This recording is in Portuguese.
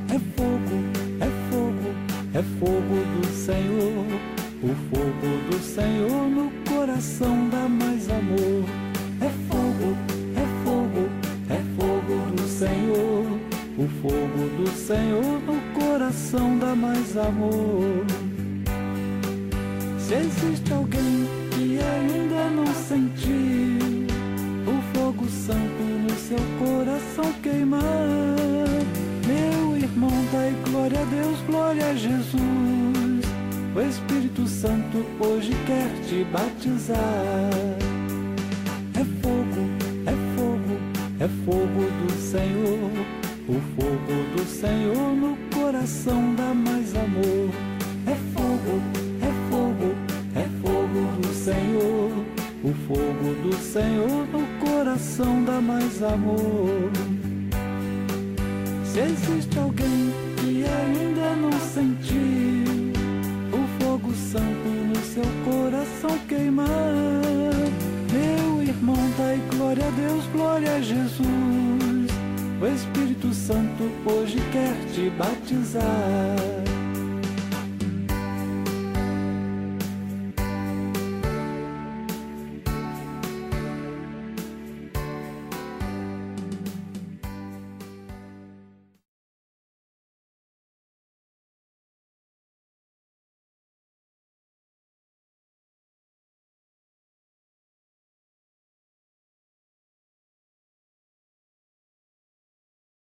É fogo, é fogo, é fogo do Senhor. O fogo do Senhor no coração dá mais amor. É fogo, é fogo, é fogo do Senhor. O fogo do Senhor no coração dá mais amor. Se existe alguém que ainda não sentiu o fogo santo no seu coração queimar, meu irmão, dai glória a Deus, glória a Jesus. O Espírito Santo hoje quer te batizar. É fogo, é fogo, é fogo do Senhor. O fogo do Senhor no coração dá mais amor. É fogo, é fogo, é fogo do Senhor. O fogo do Senhor no coração dá mais amor. Se existe alguém que ainda não sentiu o fogo santo no seu coração queimar, meu irmão, dai glória a Deus, glória a Jesus. O Espírito Santo hoje quer te batizar.